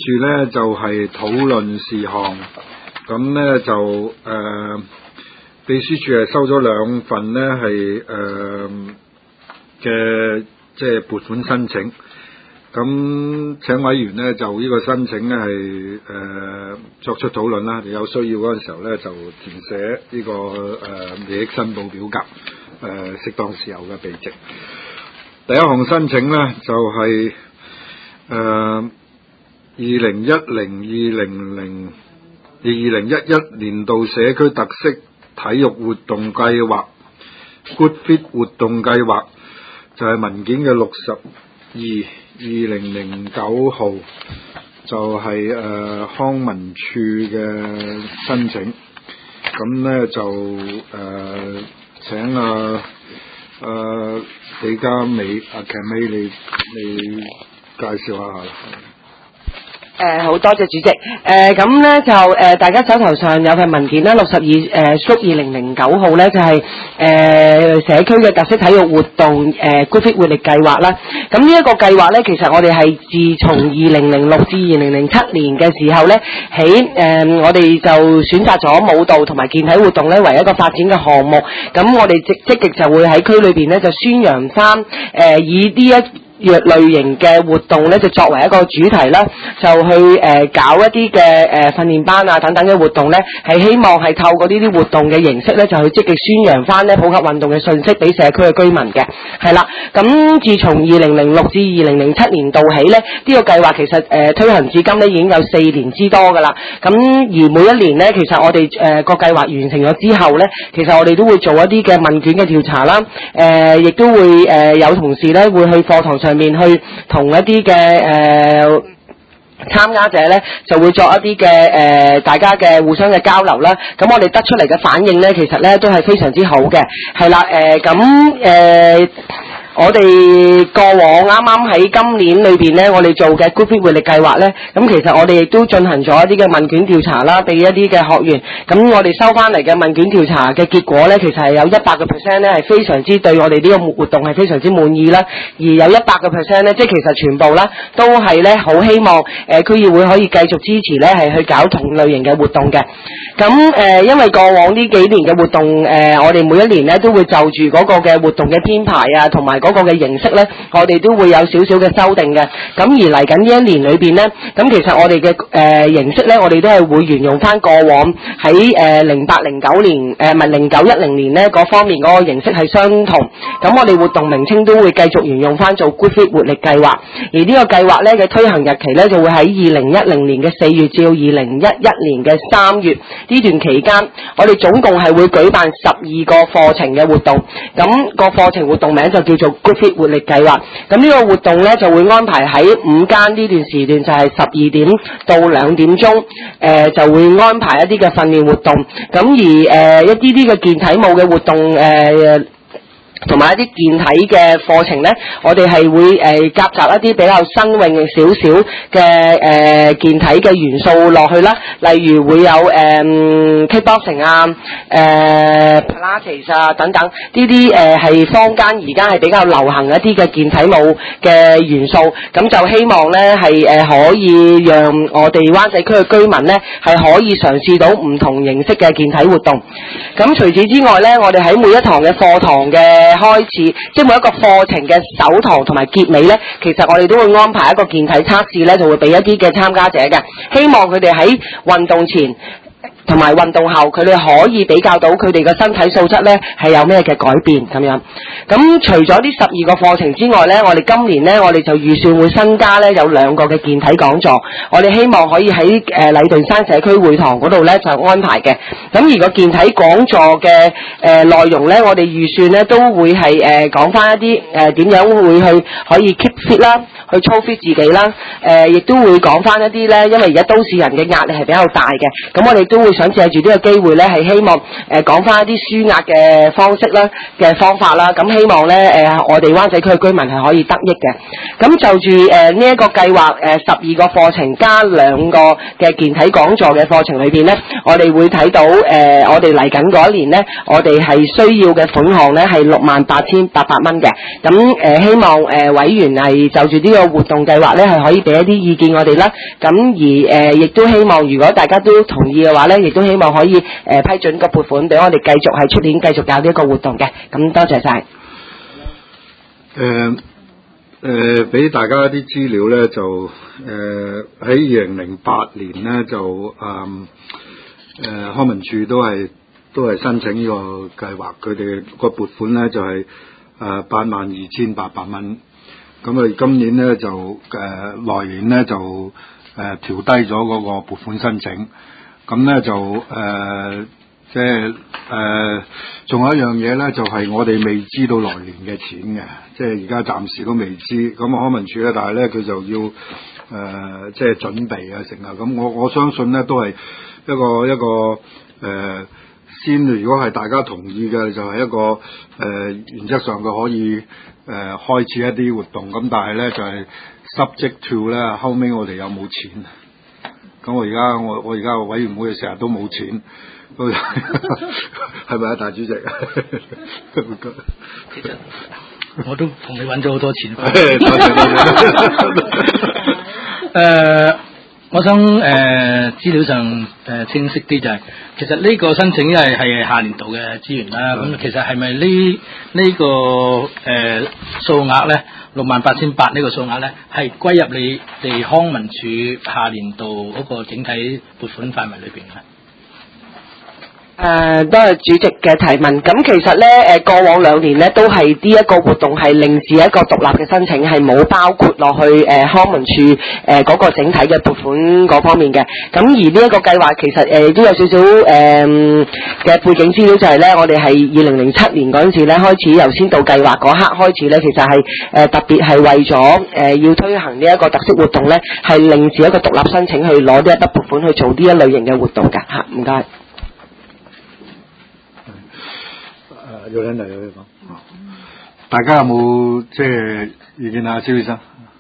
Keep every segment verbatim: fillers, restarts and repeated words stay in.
住咧就係討論事項，咁咧就誒、呃、秘書處係收咗兩份咧係誒嘅即係撥款申請，咁請委員咧就呢個申請咧係誒作出討論啦，有需要嗰陣時候咧就填寫呢、這個誒利益申報表格，誒、呃、適當時候嘅備證。第一項申請咧就係、是、誒。呃二零一零二零零二零一一年度社區特色體育活動計劃 Good Fit 活動計劃，就係、是、文件嘅六十二二零零九號，就係、是、誒、呃、康文署嘅申請。咁咧就誒、呃、請啊誒李嘉美阿 Cammy 你你介紹下啦。 誒好多謝主席。誒咁咧就誒、呃、大家手頭上有份文件啦，六十二誒 Stroke 二零零九號咧就係、是、誒、呃、社區嘅特色體育活動誒 Good Fit 活力計劃啦。咁呢一個計劃咧，其實我哋係自從二零零六至二零零七年嘅時候咧，喺誒、呃、我哋就選擇咗舞蹈同埋健體活動咧為一個發展嘅項目。咁我哋積積極就會喺區裏邊咧就宣揚翻誒以呢一若類型嘅活動咧，就作為一個主題啦，就去誒、呃、搞一啲嘅誒訓練班啊等等嘅活動咧，係希望係透過呢啲活動嘅形式咧，就去積極宣揚翻咧普及運動嘅信息俾社區嘅居民嘅，係啦。咁自從二零零六至二零零七年度起咧，呢、這個計劃其實誒、呃、推行至今咧已經有四年之多噶啦。咁而每一年咧，其實我哋誒個計劃完成咗之後咧，其實我哋都會做一啲嘅問卷嘅調查啦，誒、呃、亦都會誒、呃、有同事咧會去課堂上面去同一啲嘅誒參加者咧，就會作一啲嘅誒大家嘅互相嘅交流啦。咁我哋得出嚟嘅反應咧，其實咧都係非常之好嘅，係啦。誒咁誒我哋過往啱啱喺今年裏邊咧，我哋做嘅 Good Fit 活力計劃咧，咁其實我哋亦都進行咗一啲嘅問卷調查啦，俾一啲嘅學員。咁我哋收翻嚟嘅問卷調查嘅結果咧，其實係有一百個 percent 咧係非常之對我哋呢個活動係非常之滿意啦。而有一百個 percent 咧，即係其實全部啦都係咧好希望誒、呃、區議會可以繼續支持咧係去搞同類型嘅活動嘅。咁誒、呃、因為過往呢幾年嘅活動誒、呃，我哋每一年咧都會就住嗰個嘅活動嘅編排啊，同埋嗰個嘅形式咧，我哋都會有少少嘅修訂嘅。咁而嚟緊呢一年裏邊咧，咁其實我哋嘅誒形式咧，我哋都係會沿用翻過往喺誒零八零九年誒唔係零九一零年咧嗰方面嗰個形式係相同。咁我哋活動名稱都會繼續沿用翻做 Good Fit 活力計劃。而呢個計劃咧嘅推行日期咧就會喺二零一零年嘅四月至到二零一一年嘅三月呢段期間，我哋總共係會舉辦十二個課程嘅活動。咁個課程活動名就叫做 Good Fit 活力計劃。咁呢個活動咧就會安排喺午間呢段時段，就係十二點到兩點鐘，誒、呃、就會安排一啲嘅訓練活動。咁而誒、呃、一啲啲嘅健體舞嘅活動誒。呃同埋一啲健體嘅課程咧，我哋係會誒夾雜一啲比較新穎少少嘅誒健體嘅元素落去啦，例如會有誒、呃、kickboxing 啊、誒、呃、Pilates 啊等等呢啲誒係坊間而家係比較流行一啲嘅健體舞嘅元素，咁就希望咧係誒可以讓我哋灣仔區嘅居民咧係可以嘗試到唔同形式嘅健體活動。咁除此之外咧，我哋喺每一堂嘅課堂嘅開始，即係每一個課程嘅首堂同埋結尾咧，其實我哋都會安排一個健體測試咧，就會俾一啲嘅參加者嘅，希望佢哋喺運動前同埋運動後，佢哋可以比較到佢哋嘅身體素質咧係有咩嘅改變咁樣。咁除咗呢十二個課程之外咧，我哋今年咧我哋就預算會新加咧有兩個嘅健體講座，我哋希望可以喺誒禮頓山社區會堂嗰度咧就安排嘅。咁而個健體講座嘅誒、呃、內容咧，我哋預算咧都會係誒講翻一啲誒點樣會去可以 keep fit 啦，去操 fit 自己啦。誒、呃、亦都會講翻一啲咧，因為而家都市人嘅壓力係比較大嘅，咁我哋都會想借住呢個機會咧，係希望誒講翻一啲舒壓嘅方式啦、嘅方法啦。咁希望咧誒、呃、我哋灣仔區嘅居民係可以得益嘅。咁就住誒呢一個計劃誒十二個課程加兩個嘅健體講座嘅課程裏邊咧，我哋會睇到誒、呃、我哋嚟緊嗰一年咧，我哋係需要嘅款項咧係六萬八千八百蚊嘅。咁誒、呃、希望誒、呃、委員係就住呢個個活動計劃咧係可以俾一啲意見我哋啦。咁而誒亦、呃、都希望如果大家都同意嘅話咧，亦都希望可以誒、呃、批准個撥款俾我哋繼續喺出年繼續搞呢一個活動嘅。咁多謝晒。 誒誒，俾、呃、大家啲資料咧，就誒喺二零零八年咧就誒誒康文署都係都係申請呢個計劃，佢哋個撥款咧就係誒八萬二千八百蚊。咁啊，今年咧就誒來年咧就誒調低咗嗰個撥款申請。咁咧就誒。呃即係誒，仲、呃、有一樣嘢咧，就係、是、我哋未知道來年嘅錢嘅，即係而家暫時都未知。咁康文署咧，但係咧佢就要誒、呃，即係準備啊，成啊。咁我我相信咧，都係一個一個誒、呃，先如果係大家同意嘅，就係、是、一個誒、呃，原則上佢可以誒、呃、開始一啲活動。咁但係咧就係、是、subject to 咧，後尾我哋有冇錢？咁我而家我我而家個委員會成日都冇錢。係咪啊，大主席？ 其實我都同你揾咗好多錢。誒，我想誒、呃、資料上誒、呃、清晰啲就係、是，其實呢個申請因為係下年度嘅資源啦，咁、嗯、其實係咪呢呢個誒、呃、數額咧，六萬八千八呢個數額咧，係歸入你哋康文署下年度嗰個整體撥款範圍裏邊嘅？ 誒、呃，多謝主席嘅提問。咁其實咧，誒、呃、過往兩年咧都係呢一個活動係另自一個獨立嘅申請，係冇包括落去誒、呃、康文署誒嗰個整體嘅撥款嗰方面嘅。咁而呢一個計劃其實誒、呃、都有少少誒嘅背景資料，就係咧我哋係二零零七年嗰陣時咧開始由先導計劃嗰刻開始咧，其實係誒、呃、特別係為咗誒、呃、要推行呢一個特色活動咧，係另自一個獨立申請去攞呢一筆撥款去做呢一類型嘅活動㗎嚇。唔該。 有兩嚟有嘢講，大家有冇即係意見啊，蕭醫生？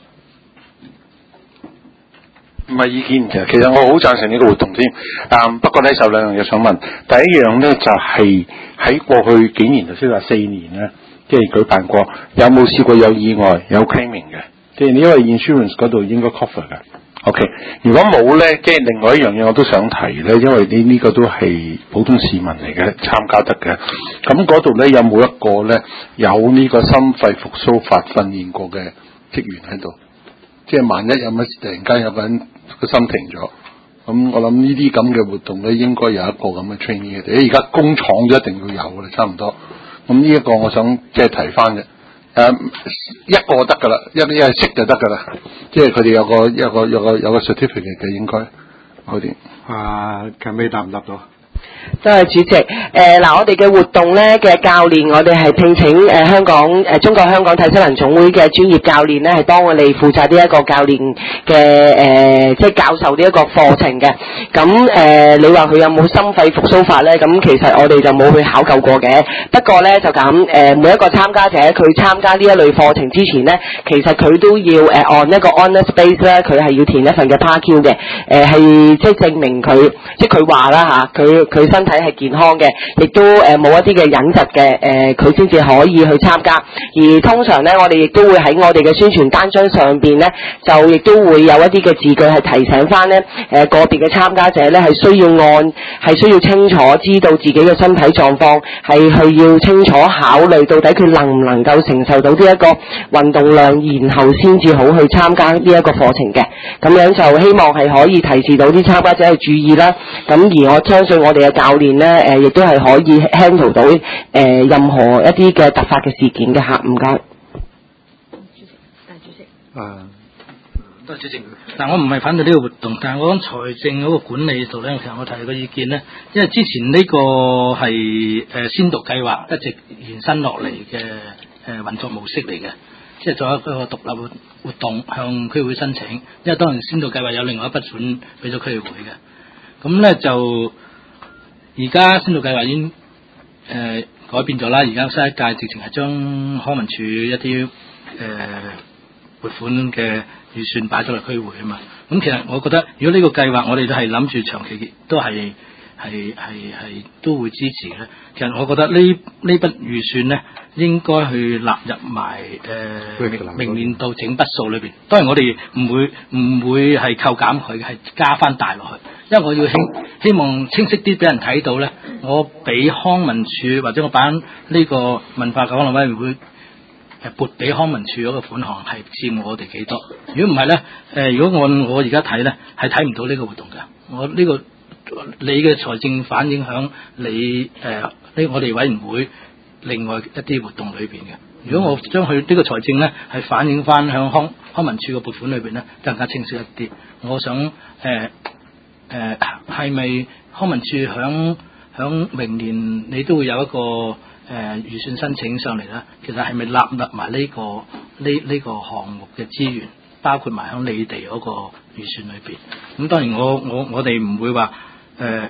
唔係意見嘅，其實我好贊成呢個活動添。但不過咧，就兩樣嘢想問。第一樣咧就係、是、喺過去幾年，頭先話四年咧，即係舉辦過，有冇試過有意外有 claiming 嘅？即係因為 insurance 嗰度應該 cover 嘅。OK， 如果冇咧，即係另外一樣嘢我都想提咧，因為呢呢個都係普通市民嚟嘅，參加得嘅。咁嗰度咧有冇一個咧有呢個心肺復甦法訓練過嘅職員喺度？即係萬一有乜事突然間有個人個心停咗，咁我諗呢啲咁嘅活動咧應該有一個咁嘅 training 嘅。而家工廠都一定要有嘅啦，差唔多。咁呢一個我想即係提翻嘅。誒、uh, 一個得㗎啦，一一係識就得㗎啦，即係佢哋有個有個有個有個 certificate 嘅應該好啲。啊，近尾答唔答到？ 多謝主席。誒、呃、嗱，我哋嘅活動咧嘅教練，我哋係聘請誒、呃、香港誒、呃、中國香港體適能總會嘅專業教練咧，係幫我哋負責呢一個教練嘅誒，即係教授呢一個課程嘅。咁誒、呃，你話佢有冇心肺復甦法咧？咁其實我哋就冇去考究過嘅。不過咧就咁誒、呃，每一個參加者佢參加呢一類課程之前咧，其實佢都要誒按一個 honest base 咧，佢係要填一份嘅 P A Q 嘅。誒、呃、係即係證明佢，即係佢話啦嚇，佢佢身體係健康嘅，亦都誒冇、呃、一啲嘅隱疾嘅，誒佢先至可以去參加。而通常咧，我哋亦都會喺我哋嘅宣傳單張上邊咧，就亦都會有一啲嘅字句係提醒翻咧，誒、呃、個別嘅參加者咧係需要按係需要清楚知道自己嘅身體狀況，係去要清楚考慮到底佢能唔能夠承受到呢一個運動量，然後先至好去參加呢一個課程嘅。咁樣就希望係可以提示到啲參加者去注意啦。咁而我相信我哋嘅教練咧，誒、呃、亦都係可以 handle 到誒、呃、任何一啲嘅突發嘅事件嘅嚇。唔該。 大主席。啊，多謝主席。嗱，我唔係反對呢個活動，但係我講財政嗰個管理度咧，其實我提個意見咧，因為之前呢個係誒、呃、先導計劃一直延伸落嚟嘅誒運作模式嚟嘅，即係做一個獨立活動向區會申請，因為當然先導計劃有另外一筆款俾咗區會嘅，咁咧就。而家先導計劃已經誒、呃、改變咗啦，而家新一屆直情係將康文署一啲誒、呃、撥款嘅預算擺咗落區會啊嘛。咁其實我覺得，如果呢個計劃我哋都係諗住長期都係係係係都會支持咧。其實我覺得呢呢筆預算咧應該去納入埋誒、呃、明年度整筆數裏邊。當然我哋唔會唔會係扣減佢，係加翻大落去。因為我要希希望清晰啲俾人睇到咧，我俾康文署或者我把呢個文化港澳委員會誒撥俾康文署嗰個款項係佔我哋幾多？如果唔係咧，誒如果按我而家睇咧，係睇唔到呢個活動嘅。我呢、這個你嘅財政反映響你誒呢、呃、我哋委員會另外一啲活動裏邊嘅。如果我將佢呢個財政咧係反映翻向康康文署嘅撥款裏邊咧，更加清晰一啲。我想誒。呃誒係咪康文署響響明年你都會有一個誒、呃、預算申請上嚟咧？其實係咪納入埋呢、這個呢呢、這個項目嘅資源，包括埋響你哋嗰個預算裏邊？咁當然我我我哋唔會話誒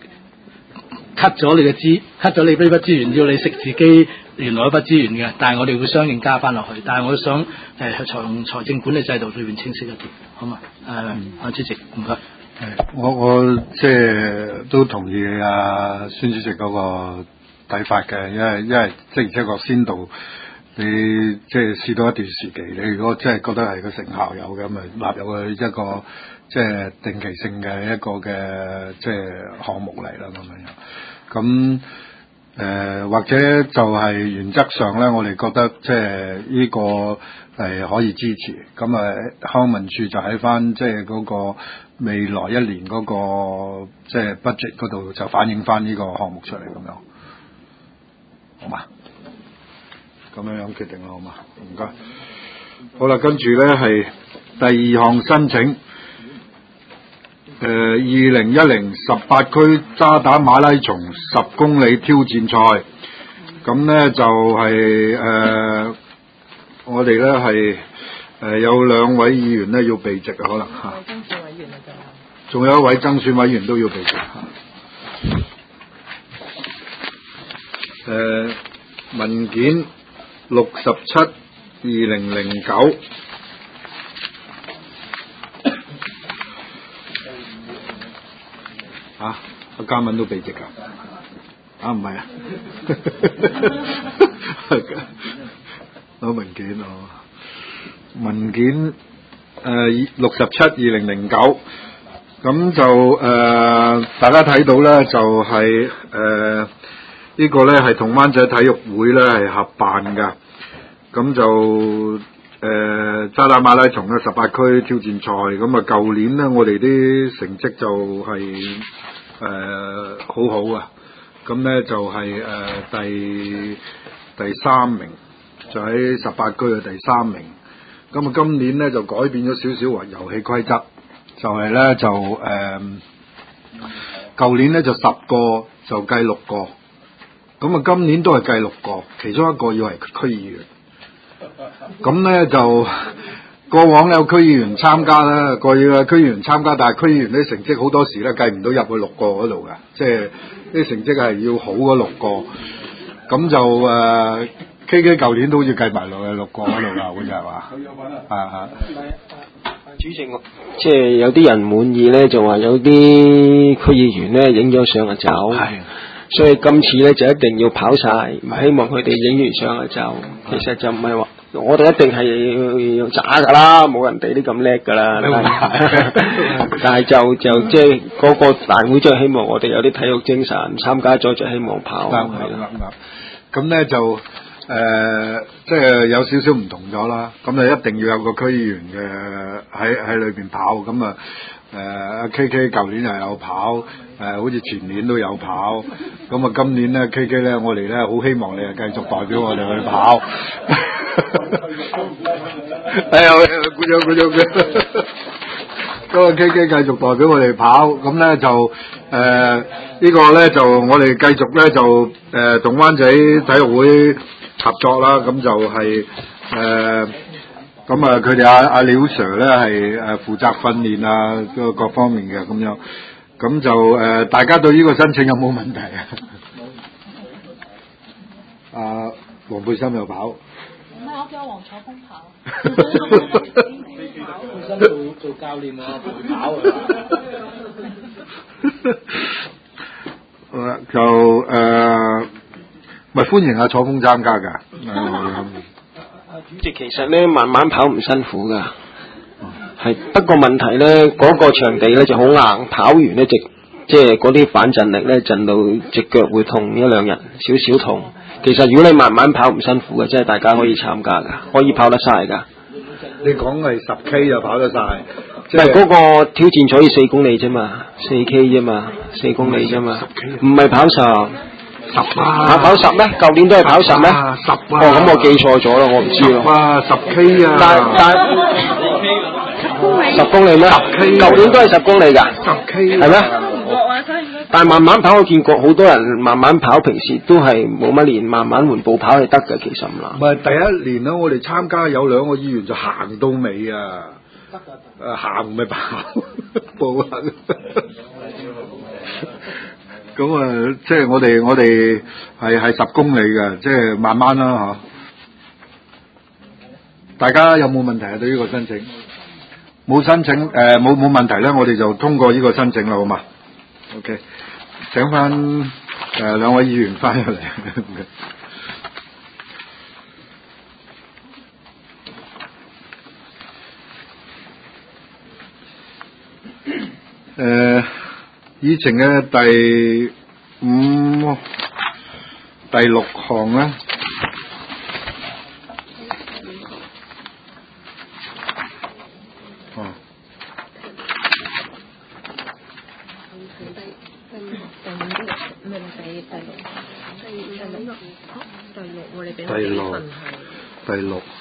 cut 咗你嘅資 cut 咗你呢筆資源，要你食自己原來一筆資源嘅，但係我哋會相應加翻落去。但係我想誒財財政管理制度裏邊清晰一啲，好嘛？誒、呃，阿、嗯、主席唔該。 我我即係都同意阿孫主席嗰個睇法嘅，因為因為即係即係個先導，你即係試到一段時期，你如果真係覺得係個成效有嘅，咪納入去一個即係定期性嘅一個嘅即係項目嚟啦咁樣。咁誒、呃、或者就係原則上咧，我哋覺得即係呢個係可以支持。咁啊康文署就喺翻即係嗰個未來一年嗰、那個即係 budget 嗰度就反映翻呢個項目出嚟咁樣，好嘛？咁樣樣決定啦，好嘛？唔該。好啦，跟住咧係第二項申請，誒二零一零十八區渣打馬拉松十公里挑戰賽，咁咧就係、是、誒、呃、我哋咧係誒有兩位議員咧要避席啊，可能嚇。仲有一位增選委員都要避席。誒、呃、文件六十七二零零九。啊，阿嘉敏都避席㗎。啊，唔係啊。攞文件哦。文件誒六十七二零零九。咁就誒、呃，大家睇到咧，就係、是、誒、呃這個、呢個咧係同灣仔體育會咧係合辦㗎。咁就誒、呃、渣打馬拉松嘅十八區挑戰賽。咁啊，舊年咧我哋啲成績就係、是、誒、呃、好好啊。咁咧就係、是、誒、呃、第第三名，就喺十八區嘅第三名。咁啊，今年咧就改變咗少少話遊戲規則。就係咧就誒，舊、呃、年咧就十個就計六個，咁啊今年都係計六個，其中一個要係區議員。咁咧就過往有區議員參加啦，過要有區議員參加，但係區議員啲成績好多時咧計唔到入去六個嗰度嘅，即係啲成績係要好嗰六個。咁就誒、呃、K K 舊年都好似計埋落去六個嗰度啦，好似係嘛？啊啊！ 主席，即係有啲人滿意咧，就話有啲區議員咧影咗相就走，係，所以今次咧就一定要跑晒，唔希望佢哋影完相就走。其實就唔係話我哋一定係要渣噶啦，冇人哋啲咁叻噶啦。但係就就即係嗰個大會，就希望我哋有啲體育精神，參加咗就希望跑。啱啱咁咧就。誒、呃，即係有少少唔同咗啦，咁就一定要有個區議員嘅喺喺裏邊跑，咁啊誒 K K 舊年又有跑，誒、呃、好似前年都有跑，咁啊今年咧 K K 咧我哋咧好希望你啊繼續代表我哋去跑，哎呀，鼓掌鼓掌嘅，咁啊 K K 繼續代表我哋跑，咁咧就誒、呃這個、呢個咧就我哋繼續咧就誒同灣仔體育會合作啦，咁就係誒咁啊！佢哋阿阿廖 Sir 咧係誒負責訓練啊，各各方面嘅咁樣，咁就誒、呃、大家對呢個申請有冇問題啊？阿黃佩珊又跑，唔係我叫黃楚峰跑，佩珊做做教練啊，陪跑啊。 就誒，咪、呃、歡迎阿楚風參加㗎。呃主席其實咧慢慢跑唔辛苦㗎，係不過問題咧嗰、那個場地咧就好硬，跑完咧直即係嗰啲反震力咧震到隻腳會痛一兩日，少少痛。其實如果你慢慢跑唔辛苦嘅，即係大家可以參加㗎，可以跑得晒㗎。 你講係十 K 就跑得晒， 唔係嗰個挑戰可以四公里啫嘛，四 K 啫嘛，四公里啫嘛，唔係跑十。十啊！跑十咩？舊年都係跑十咩？十啊！哦，咁我記錯咗啦，我唔知咯。 啊，十 K 啊！ 但但十公里咩？十 K， 舊年都係十公里㗎。十 K 係咩？但係慢慢跑，我見過好多人慢慢跑，平時都係冇乜練，慢慢緩步跑係得㗎，其實唔難。 唔係第一年啦，我哋參加有兩個議員就行到尾啊！得㗎。誒行唔係跑，步行。咁啊，即係我哋我哋係係十公里嘅，即係慢慢啦嚇。大家有冇問題啊？對呢個申請冇申請誒冇冇問題咧，我哋就通過呢個申請啦，好嘛 ？OK，請翻誒、呃、兩位議員翻入嚟。誒。議程嘅第五、第六項咧，哦，第六，第六，第六，第六，第六。